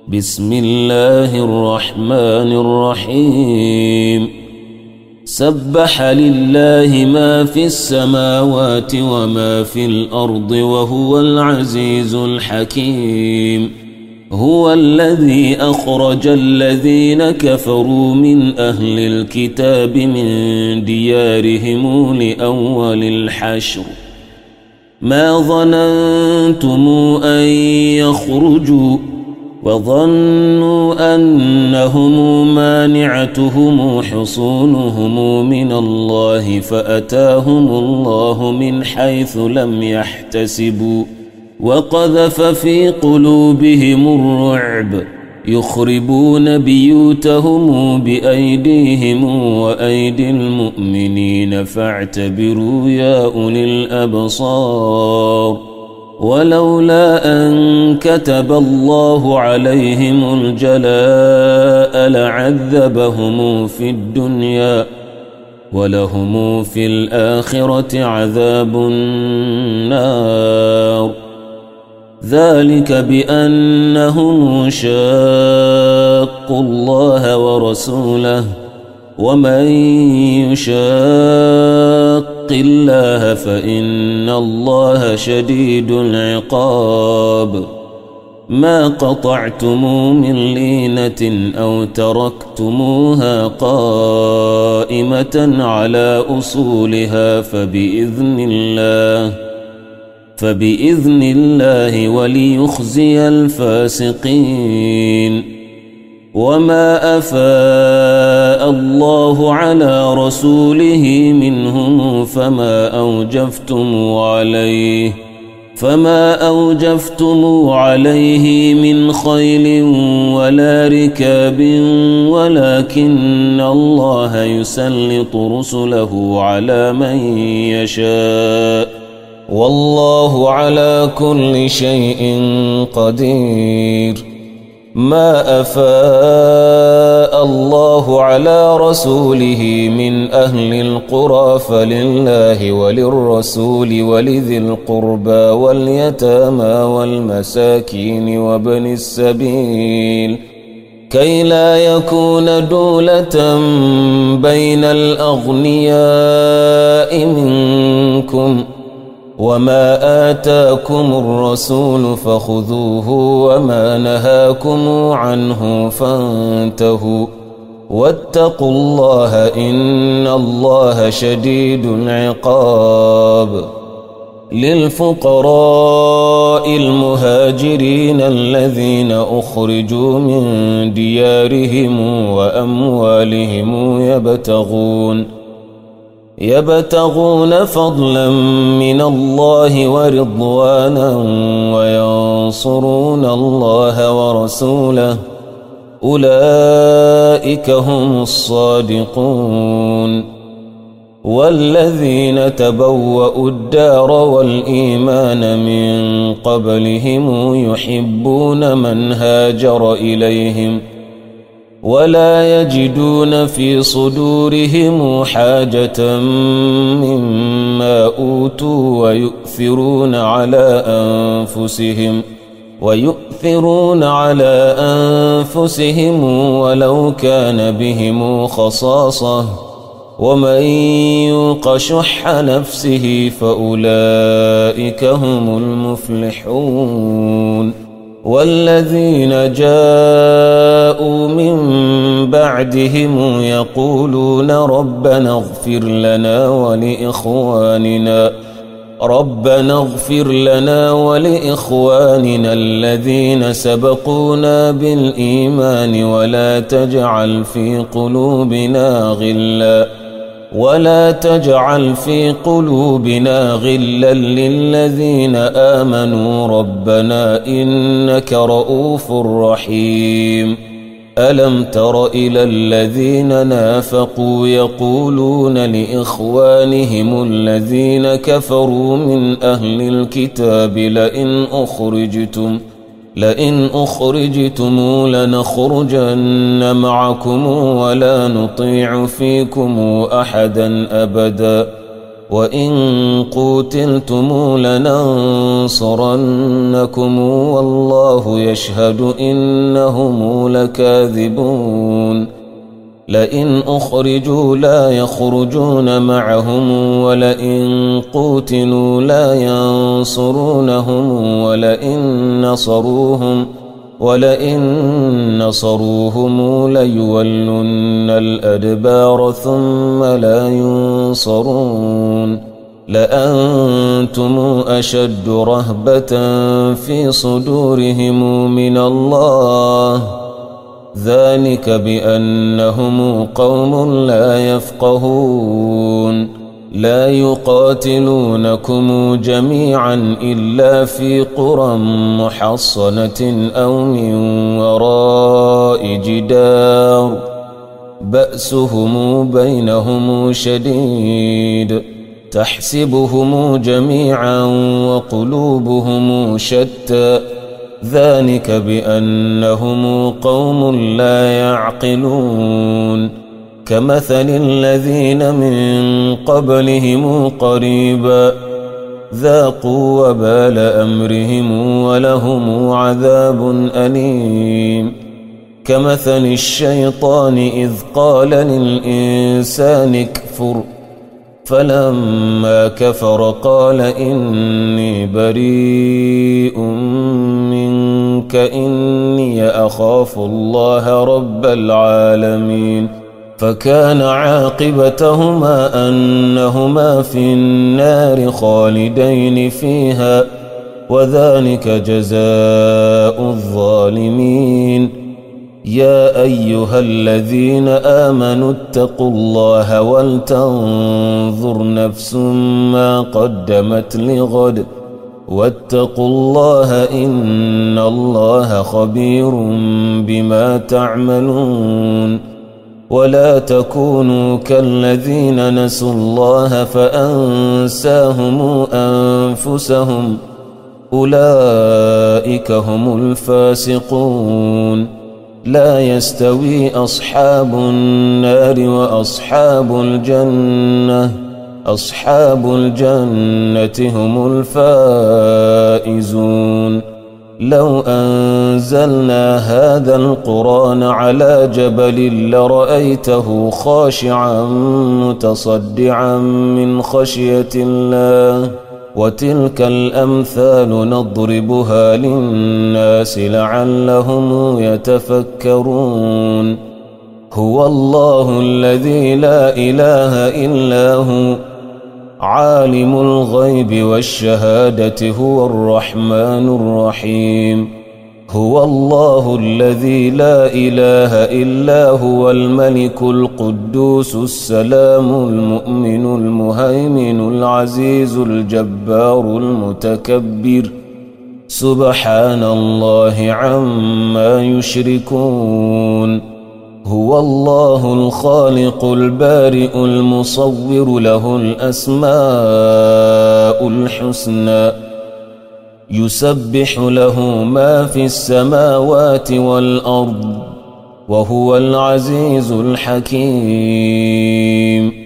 بسم الله الرحمن الرحيم سبح لله ما في السماوات وما في الأرض وهو العزيز الحكيم هو الذي أخرج الذين كفروا من أهل الكتاب من ديارهم لأول الحشر ما ظننتم أن يخرجوا وظنوا أنهم مانعتهم حصونهم من الله فأتاهم الله من حيث لم يحتسبوا وقذف في قلوبهم الرعب يخربون بيوتهم بأيديهم وأيدي المؤمنين فاعتبروا يا أولي الأبصار ولولا أن كتب الله عليهم الجلاء لعذبهم في الدنيا ولهم في الآخرة عذاب النار ذلك بأنهم شاقوا الله ورسوله ومن يشاق الله فإن الله شديد العقاب ما قطعتم من لينة أو تركتموها قائمة على أصولها فبإذن الله وليخزي الفاسقين وما أفاء الله على رسوله منهم فما أوجفتم عليه من خيل ولا ركاب ولكن الله يسلط رسله على من يشاء والله على كل شيء قدير ما أفاء الله على رسوله من أهل القرى فلله وللرسول ولذي القربى واليتامى والمساكين وابن السبيل كي لا يكون دولة بين الأغنياء منكم وما آتاكم الرسول فخذوه وما نهاكم عنه فانتهوا واتقوا الله إن الله شديد العقاب للفقراء المهاجرين الذين أخرجوا من ديارهم وأموالهم يبتغون فضلا من الله ورضوانا وينصرون الله ورسوله أولئك هم الصادقون والذين تبوأوا الدار والإيمان من قبلهم يحبون من هاجر إليهم ولا يجدون في صدورهم حاجة مما أوتوا ويؤثرون على أنفسهم ولو كان بهم خصاصة ومن يوق شح نفسه فأولئك هم المفلحون والذين جاءوا من بعدهم يقولون ربنا اغفر لنا ولإخواننا الذين سبقونا بالإيمان ولا تجعل في قلوبنا غلا للذين آمنوا ربنا إنك رؤوف رحيم ألم تر إلى الذين نافقوا يقولون لإخوانهم الذين كفروا من أهل الكتاب لئن أخرجتم لنخرجن معكم ولا نطيع فيكم أحدا أبدا وإن قوتلتم لننصرنكم والله يشهد إنهم لكاذبون لئن أخرجوا لا يخرجون معهم ولئن قوتلوا لا ينصرونهم ولئن نصروهم ليولن الأدبار ثم لا ينصرون لأنتم أشد رهبة في صدورهم من الله ذلك بأنهم قوم لا يفقهون لا يقاتلونكم جميعا إلا في قرى محصنة أو من وراء جدار بأسهم بينهم شديد تحسبهم جميعا وقلوبهم شتى ذلك بأنهم قوم لا يعقلون كمثل الذين من قبلهم قريبا ذاقوا وبال أمرهم ولهم عذاب أليم كمثل الشيطان إذ قال للإنسان اكفر فلما كفر قال إني بريء منك إني أخاف الله رب العالمين فكان عاقبتهما أنهما في النار خالدين فيها وذلك جزاء الظالمين يا أيها الذين آمنوا اتقوا الله ولتنظر نفس ما قدمت لغد واتقوا الله إن الله خبير بما تعملون ولا تكونوا كالذين نسوا الله فأنساهم أنفسهم أولئك هم الفاسقون لا يستوي أصحاب النار وأصحاب الجنة هم الفائزون لو أنزلنا هذا القرآن على جبل لرأيته خاشعا متصدعا من خشية الله وتلك الأمثال نضربها للناس لعلهم يتفكرون هو الله الذي لا إله إلا هو عالم الغيب والشهادة هو الرحمن الرحيم هو الله الذي لا إله إلا هو الملك القدوس السلام المؤمن المهيمن العزيز الجبار المتكبر سبحان الله عما يشركون هو الله الخالق البارئ المصور له الأسماء الحسنى يسبح له ما في السماوات والأرض وهو العزيز الحكيم